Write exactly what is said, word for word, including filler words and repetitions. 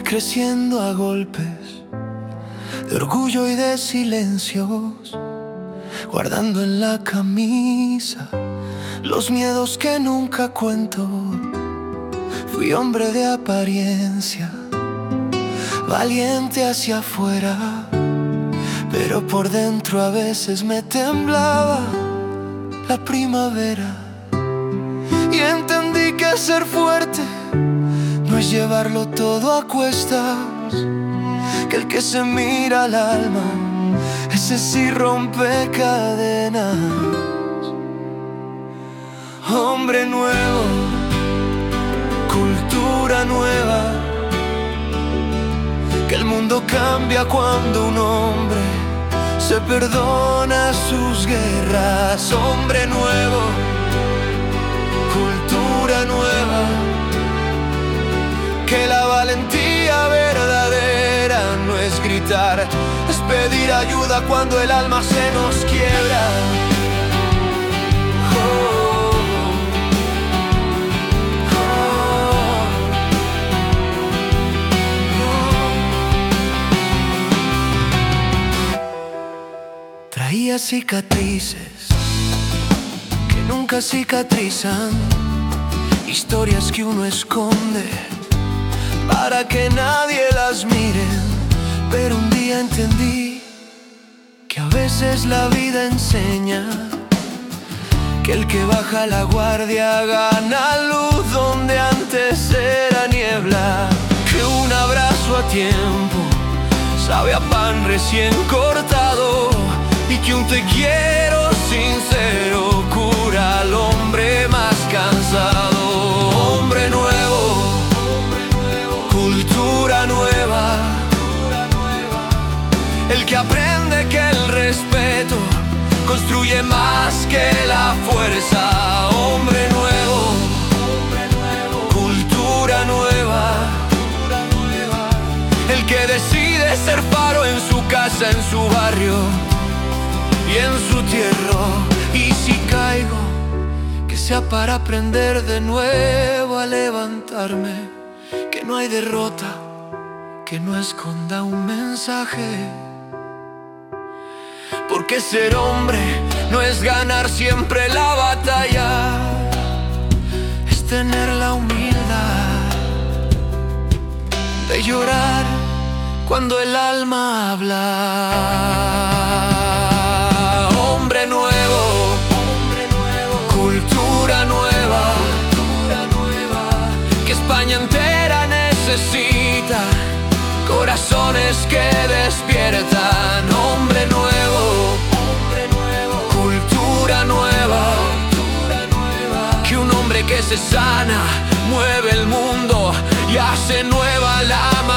creciendo a golpes de orgullo y de silencios, guardando en la camisa los miedos que nunca cuento. Fui hombre de apariencia, valiente hacia afuera, pero por dentro a veces me temblaba la primavera. Y entendí que ser fuerte no es llevarlo todo a cuestas, que el que se mira al alma, ese sí rompe cadenas. Hombre nuevo, cultura nueva, que el mundo cambia cuando un hombre se perdona sus guerras. Hombre nuevo, cultura nueva, que la valentía verdadera no es gritar, es pedir ayuda cuando el alma se nos quiebra. Oh, oh, oh. Traía cicatrices que nunca cicatrizan, historias que uno esconde para que nadie las mire. Pero un día entendí que a veces la vida enseña que el que baja la guardia gana luz donde antes era niebla, que un abrazo a tiempo sabe a pan recién cortado, y que un te quiero sincero cura al hombre más cansado. Hombre nuevo, cultura nueva, el que aprende que el respeto construye más que la fuerza. Hombre nuevo, cultura nueva, el que decide ser faro en su casa, en su barrio y en su tierra. Y si caigo, que sea para aprender de nuevo a levantarme, que no hay derrota que no esconda un mensaje. Porque ser hombre no es ganar siempre la batalla, es tener la humildad de llorar cuando el alma habla. Hombre nuevo, cultura nueva, que España entera necesita corazones que despiertan. Hombre nuevo, cultura nueva, que un hombre que se sana mueve el mundo y hace nueva la